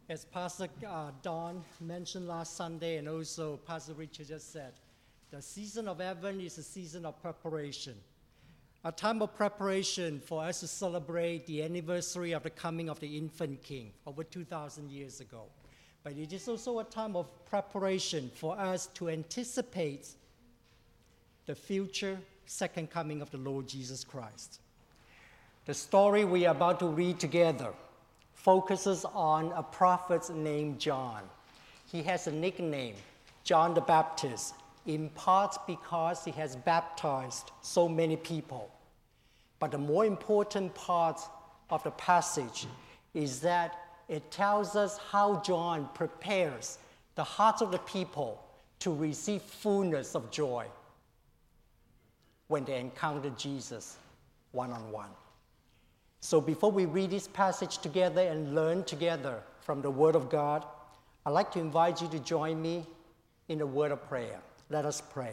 As Pastor Don mentioned last Sunday, and also Pastor Richard just said, the season of Advent is a season of preparation. A time of preparation for us to celebrate the anniversary of the coming of the infant King over 2,000 years ago. But it is also a time of preparation for us to anticipate the future second coming of the Lord Jesus Christ. The story we are about to read together focuses on a prophet named John. He has a nickname, John the Baptist, in part because he has baptized so many people. But the more important part of the passage is that it tells us how John prepares the hearts of the people to receive fullness of joy when they encounter Jesus one-on-one. So before we read this passage together and learn together from the Word of God, I'd like to invite you to join me in a word of prayer. Let us pray.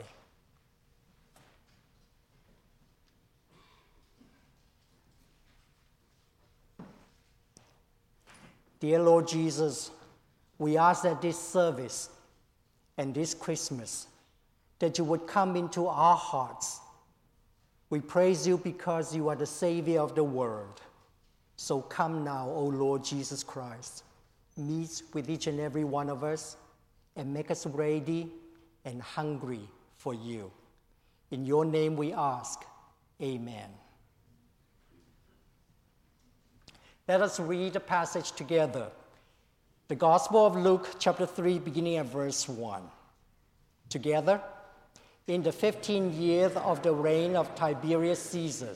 Dear Lord Jesus, we ask that this service and this Christmas, that you would come into our hearts. We praise you because you are the Savior of the world. So come now, O Lord Jesus Christ. Meet with each and every one of us and make us ready and hungry for you. In your name we ask, amen. Let us read the passage together. The Gospel of Luke, chapter 3, beginning at verse 1. Together, in the 15th year of the reign of Tiberius Caesar.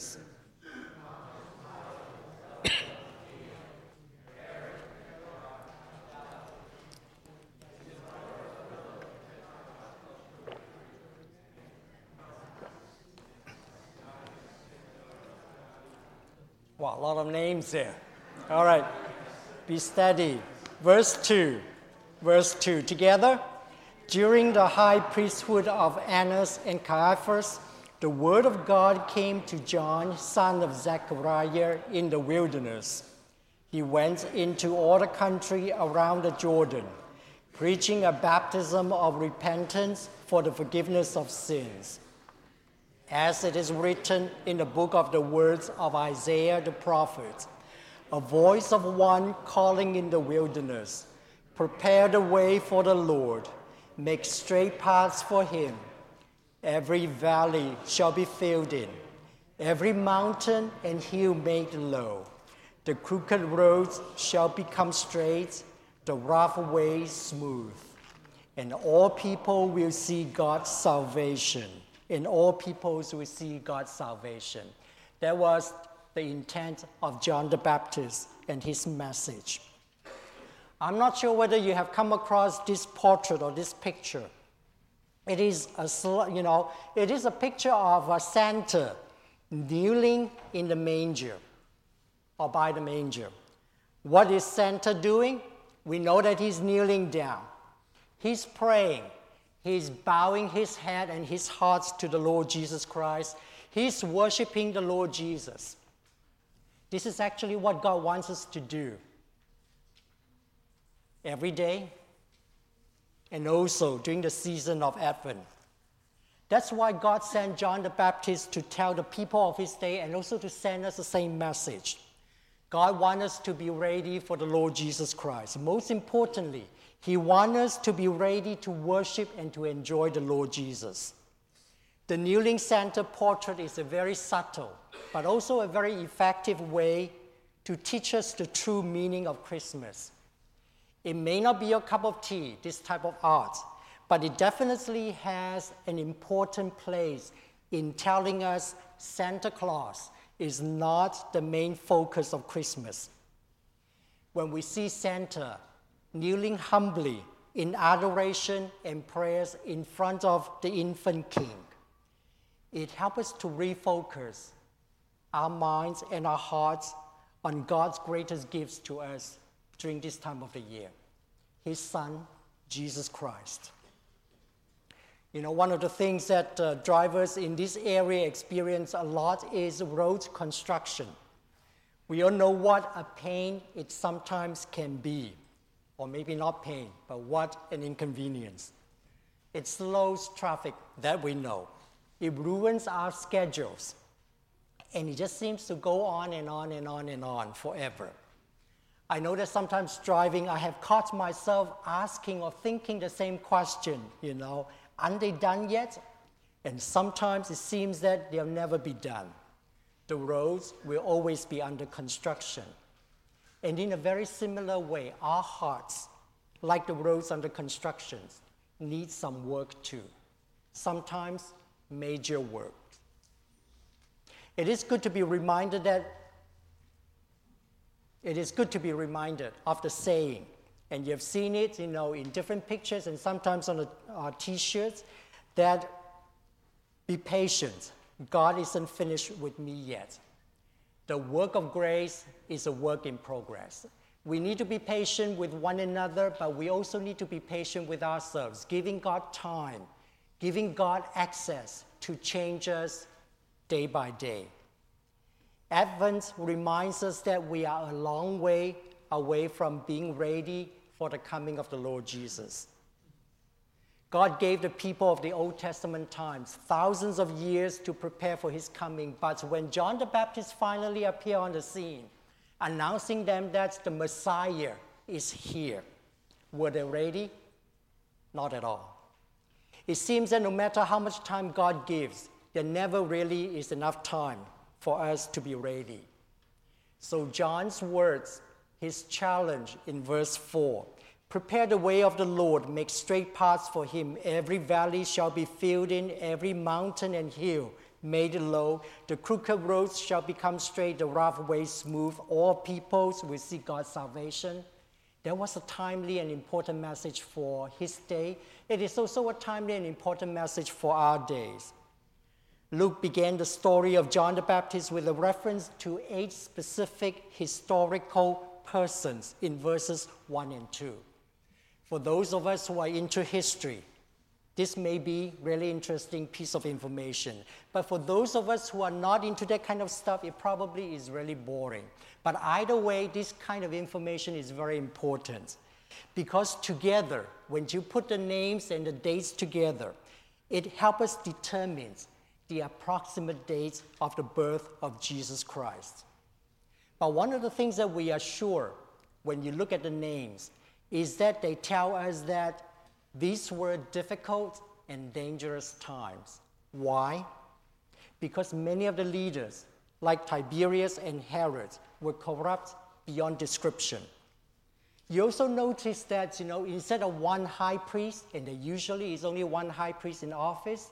Wow, a lot of names there. All right, be steady. Verse 2. Together, during the high priesthood of Annas and Caiaphas, the word of God came to John, son of Zechariah, in the wilderness. He went into all the country around the Jordan, preaching a baptism of repentance for the forgiveness of sins. As it is written in the book of the words of Isaiah the prophet, a voice of one calling in the wilderness, prepare the way for the Lord, make straight paths for him. Every valley shall be filled in, every mountain and hill made low. The crooked roads shall become straight, the rough ways smooth. And all people will see God's salvation. And all peoples will see God's salvation. That was the intent of John the Baptist and his message. I'm not sure whether you have come across this portrait or this picture. It is a picture of a Santa kneeling in the manger or by the manger. What is Santa doing? We know that he's kneeling down. He's praying. He's bowing his head and his heart to the Lord Jesus Christ. He's worshiping the Lord Jesus. This is actually what God wants us to do every day and also during the season of Advent. That's why God sent John the Baptist to tell the people of his day and also to send us the same message. God wants us to be ready for the Lord Jesus Christ. Most importantly, he wants us to be ready to worship and to enjoy the Lord Jesus. The kneeling Santa portrait is a very subtle, but also a very effective way to teach us the true meaning of Christmas. It may not be your cup of tea, this type of art, but it definitely has an important place in telling us Santa Claus is not the main focus of Christmas. When we see Santa kneeling humbly in adoration and prayers in front of the infant King, it helps us to refocus our minds and our hearts on God's greatest gifts to us during this time of the year, his Son, Jesus Christ. You know, one of the things that drivers in this area experience a lot is road construction. We all know what a pain it sometimes can be. or maybe not pain, but what an inconvenience. It slows traffic, that we know. It ruins our schedules. And it just seems to go on and on and on and on forever. I know that sometimes driving, I have caught myself asking or thinking the same question, aren't they done yet? And sometimes it seems that they'll never be done. The roads will always be under construction. And in a very similar way, our hearts, like the roads under construction, need some work too. Sometimes major work. It is good to be reminded of the saying, and you've seen it, in different pictures and sometimes on our T-shirts, that be patient. God isn't finished with me yet. The work of grace is a work in progress. We need to be patient with one another, but we also need to be patient with ourselves, giving God time, giving God access to change us day by day. Advent reminds us that we are a long way away from being ready for the coming of the Lord Jesus. God gave the people of the Old Testament times thousands of years to prepare for his coming, but when John the Baptist finally appeared on the scene, announcing them that the Messiah is here, were they ready? Not at all. It seems that no matter how much time God gives, there never really is enough time for us to be ready. So John's words, his challenge in verse 4, prepare the way of the Lord, make straight paths for him. Every valley shall be filled in, every mountain and hill made low. The crooked roads shall become straight, the rough ways smooth. All peoples will see God's salvation. That was a timely and important message for his day. It is also a timely and important message for our days. Luke began the story of John the Baptist with a reference to 8 specific historical persons in verses 1 and 2. For those of us who are into history, this may be a really interesting piece of information. But for those of us who are not into that kind of stuff, it probably is really boring. But either way, this kind of information is very important. Because together, when you put the names and the dates together, it helps us determine the approximate dates of the birth of Jesus Christ. But one of the things that we are sure when you look at the names is that they tell us that these were difficult and dangerous times. Why? Because many of the leaders, like Tiberius and Herod, were corrupt beyond description. You also notice that, instead of one high priest, and there usually is only one high priest in office,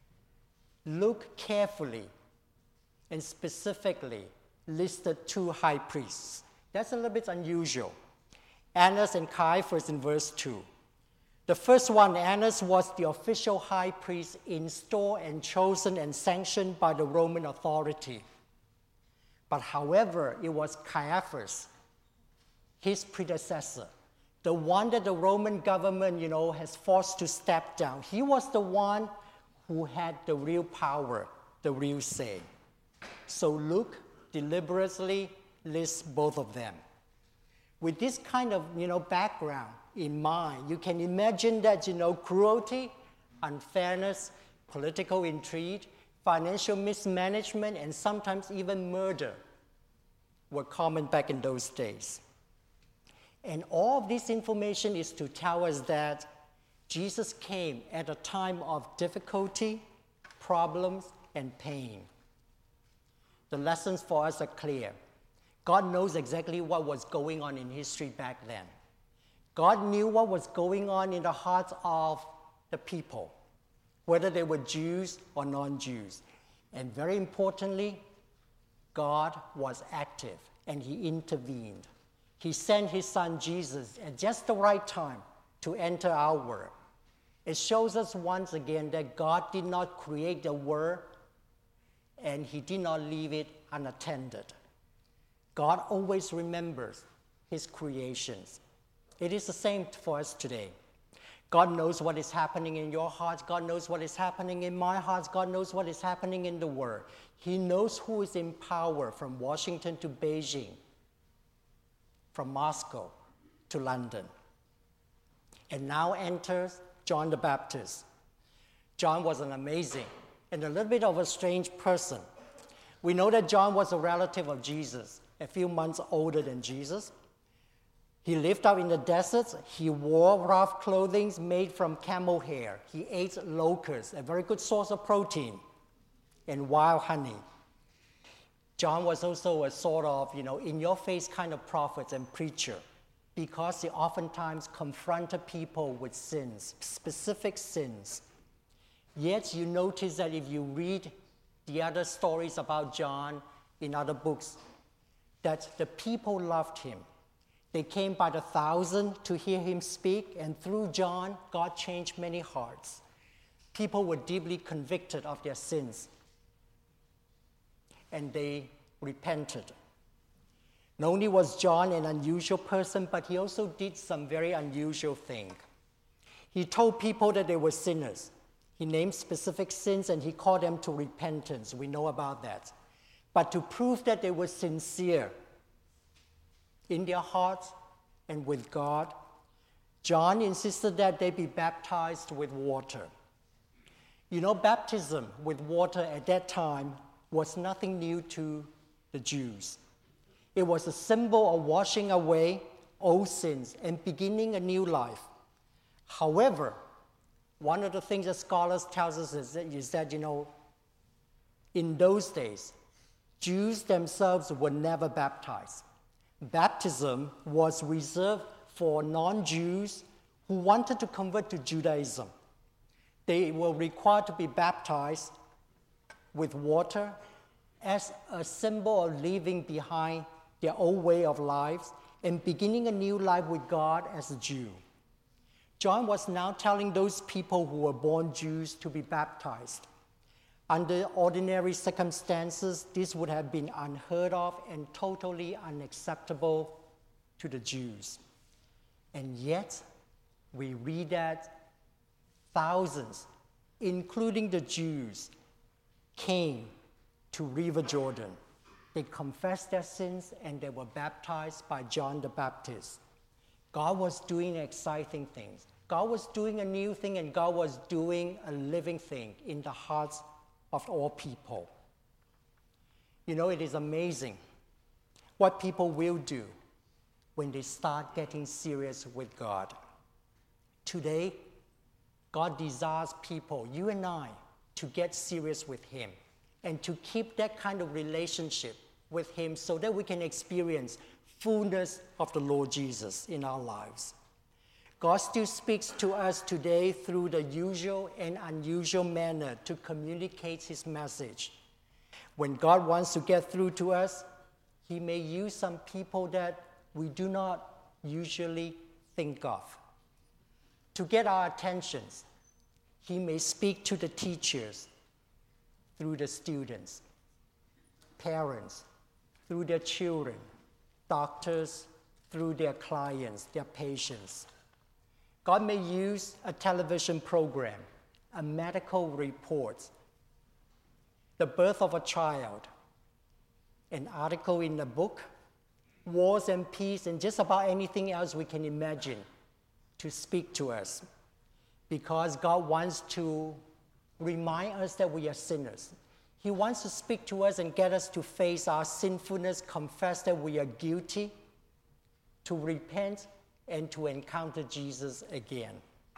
Luke carefully and specifically listed 2 high priests. That's a little bit unusual. Annas and Caiaphas in verse 2. The first one, Annas, was the official high priest installed and chosen and sanctioned by the Roman authority. But however, it was Caiaphas, his predecessor, the one that the Roman government, has forced to step down. He was the one who had the real power, the real say. So Luke deliberately lists both of them. With this kind of, background in mind, you can imagine that, cruelty, unfairness, political intrigue, financial mismanagement, and sometimes even murder were common back in those days. And all of this information is to tell us that Jesus came at a time of difficulty, problems, and pain. The lessons for us are clear. God knows exactly what was going on in history back then. God knew what was going on in the hearts of the people, whether they were Jews or non-Jews. And very importantly, God was active and he intervened. He sent his son Jesus at just the right time to enter our world. It shows us once again that God did not create the world and he did not leave it unattended. God always remembers his creations. It is the same for us today. God knows what is happening in your heart. God knows what is happening in my heart. God knows what is happening in the world. He knows who is in power from Washington to Beijing, from Moscow to London. And now enters John the Baptist. John was an amazing and a little bit of a strange person. We know that John was a relative of Jesus, a few months older than Jesus. He lived out in the deserts. He wore rough clothing made from camel hair. He ate locusts, a very good source of protein, and wild honey. John was also a sort of, in-your-face kind of prophet and preacher, because he oftentimes confronted people with sins, specific sins. Yet you notice that if you read the other stories about John in other books, that the people loved him. They came by the thousand to hear him speak, and through John, God changed many hearts. People were deeply convicted of their sins, and they repented. Not only was John an unusual person, but he also did some very unusual things. He told people that they were sinners. He named specific sins and he called them to repentance. We know about that. But to prove that they were sincere in their hearts and with God, John insisted that they be baptized with water. Baptism with water at that time was nothing new to the Jews. It was a symbol of washing away old sins and beginning a new life. However, one of the things that scholars tell us is that, in those days, Jews themselves were never baptized. Baptism was reserved for non-Jews who wanted to convert to Judaism. They were required to be baptized with water as a symbol of leaving behind their old way of life and beginning a new life with God as a Jew. John was now telling those people who were born Jews to be baptized. Under ordinary circumstances, this would have been unheard of and totally unacceptable to the Jews. And yet, we read that thousands, including the Jews, came to River Jordan. They confessed their sins and they were baptized by John the Baptist. God was doing exciting things. God was doing a new thing, and God was doing a living thing in the hearts of all people. It is amazing what people will do when they start getting serious with God. Today, God desires people, you and I, to get serious with Him and to keep that kind of relationship with Him so that we can experience fullness of the Lord Jesus in our lives. God still speaks to us today through the usual and unusual manner to communicate His message. When God wants to get through to us, He may use some people that we do not usually think of. To get our attentions, He may speak to the teachers through the students, parents through their children, doctors through their clients, their patients. God may use a television program, a medical report, the birth of a child, an article in a book, wars and peace, and just about anything else we can imagine to speak to us. Because God wants to remind us that we are sinners. He wants to speak to us and get us to face our sinfulness, confess that we are guilty, to repent, and to encounter Jesus again.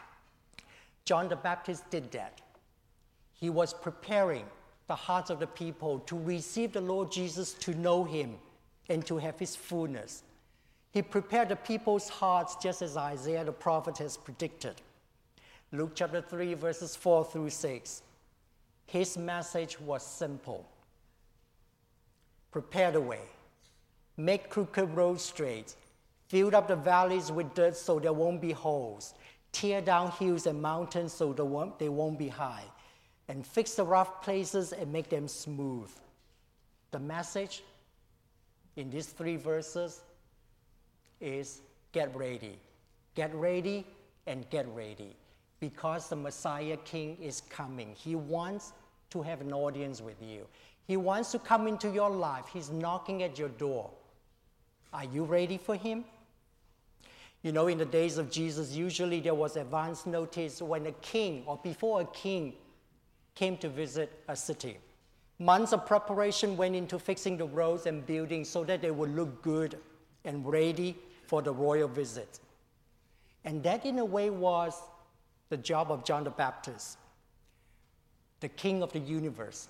John the Baptist did that. He was preparing the hearts of the people to receive the Lord Jesus, to know Him, and to have His fullness. He prepared the people's hearts just as Isaiah the prophet has predicted. Luke chapter 3, verses 4 through 6. His message was simple. Prepare the way. Make crooked roads straight. Fill up the valleys with dirt so there won't be holes. Tear down hills and mountains so they won't be high. And fix the rough places and make them smooth. The message in these 3 verses is get ready. Get ready and get ready. Because the Messiah King is coming. He wants to have an audience with you. He wants to come into your life. He's knocking at your door. Are you ready for Him? You know, in the days of Jesus, usually there was advance notice when a king or before a king came to visit a city. Months of preparation went into fixing the roads and buildings so that they would look good and ready for the royal visit. And that, in a way, was the job of John the Baptist. The king of the universe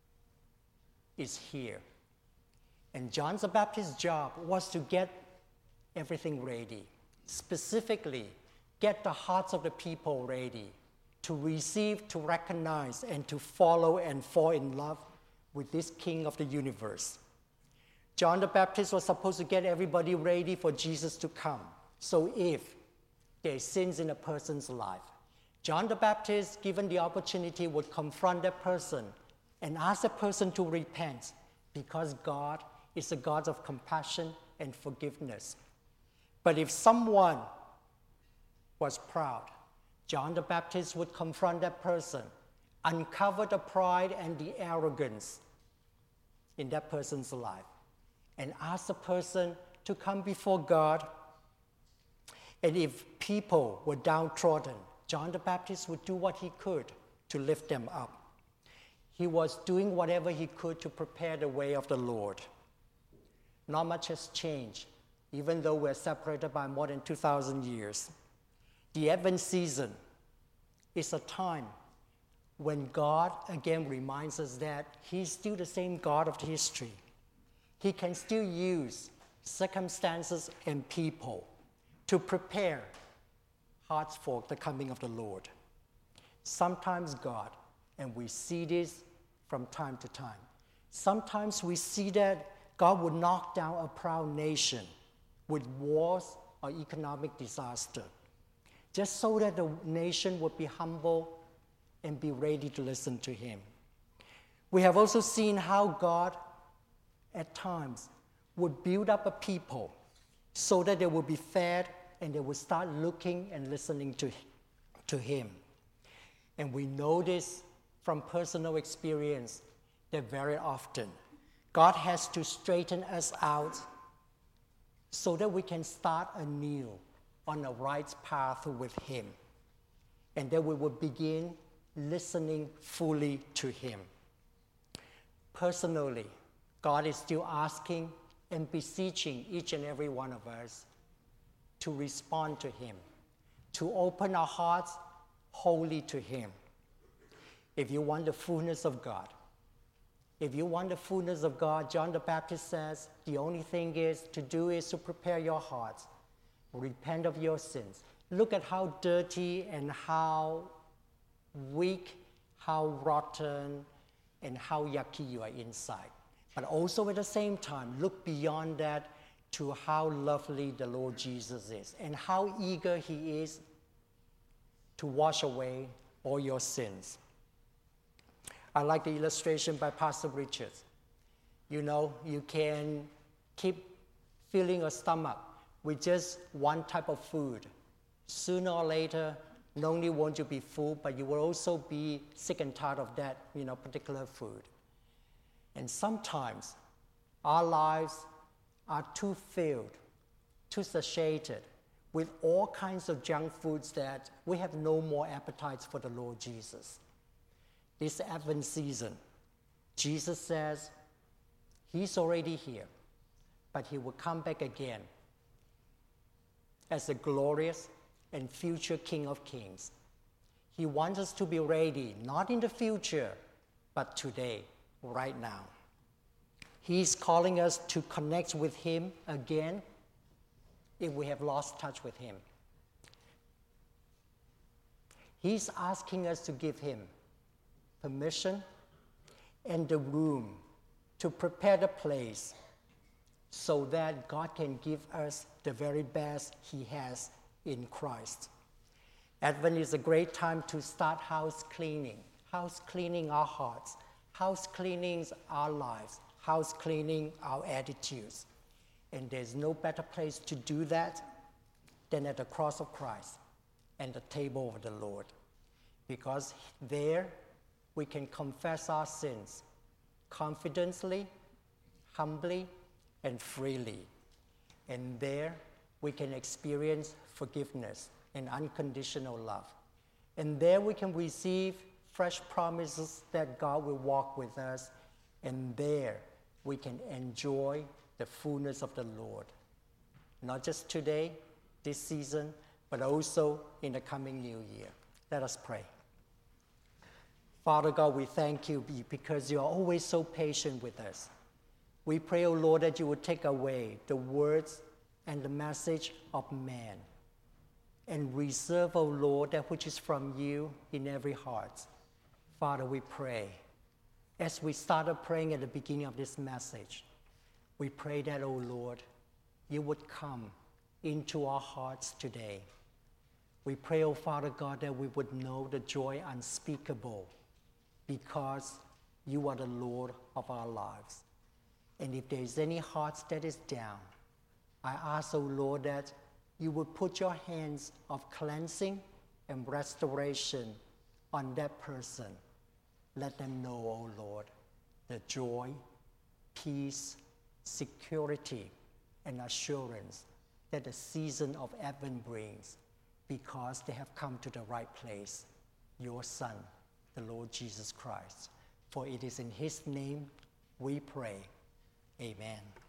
is here. And John the Baptist's job was to get everything ready, specifically get the hearts of the people ready to receive, to recognize, and to follow and fall in love with this king of the universe. John the Baptist was supposed to get everybody ready for Jesus to come. So if there are sins in a person's life, John the Baptist, given the opportunity, would confront that person and ask that person to repent, because God is a God of compassion and forgiveness. But if someone was proud, John the Baptist would confront that person, uncover the pride and the arrogance in that person's life, and ask the person to come before God. And if people were downtrodden, John the Baptist would do what he could to lift them up. He was doing whatever he could to prepare the way of the Lord. Not much has changed, even though we're separated by more than 2,000 years. The Advent season is a time when God again reminds us that he's still the same God of history. He can still use circumstances and people to prepare hearts for the coming of the Lord. Sometimes God, and we see this from time to time, sometimes we see that God would knock down a proud nation with wars or economic disaster, just so that the nation would be humble and be ready to listen to him. We have also seen how God, at times, would build up a people so that they would be fed and they would start looking and listening to him. And we know this from personal experience that very often God has to straighten us out so that we can start anew on the right path with him, and that we will begin listening fully to him. Personally, God is still asking and beseeching each and every one of us to respond to him, to open our hearts wholly to him. If you want the fullness of God, John the Baptist says the only thing is to prepare your hearts, repent of your sins. Look at how dirty and how weak, how rotten, and how yucky you are inside. But also at the same time, look beyond that to how lovely the Lord Jesus is and how eager he is to wash away all your sins. I like the illustration by Pastor Richards. You know, you can keep filling your stomach with just one type of food. Sooner or later, not only won't you be full, but you will also be sick and tired of that, particular food. And sometimes our lives are too filled, too satiated with all kinds of junk foods that we have no more appetites for the Lord Jesus. This Advent season, Jesus says he's already here, but he will come back again as a glorious and future King of Kings. He wants us to be ready, not in the future, but today, right now. He's calling us to connect with him again if we have lost touch with him. He's asking us to give him permission and the room to prepare the place so that God can give us the very best he has in Christ. Advent is a great time to start house cleaning our hearts, house cleaning our lives, house cleaning our attitudes. And there's no better place to do that than at the cross of Christ and the table of the Lord, because there we can confess our sins confidently, humbly, and freely. And there we can experience forgiveness and unconditional love. And there we can receive fresh promises that God will walk with us, and there we can enjoy the fullness of the Lord. Not just today, this season, but also in the coming new year. Let us pray. Father God, we thank you because you are always so patient with us. We pray, O Lord, that you would take away the words and the message of man and reserve, O Lord, that which is from you in every heart. Father, we pray, as we started praying at the beginning of this message, we pray that, O Lord, you would come into our hearts today. We pray, O Father God, that we would know the joy unspeakable because you are the Lord of our lives. And if there is any hearts that is down, I ask, O Lord, that you would put your hands of cleansing and restoration on that person. Let them know, O Lord, the joy, peace, security, and assurance that the season of Advent brings because they have come to the right place, your Son, the Lord Jesus Christ. For it is in his name we pray. Amen.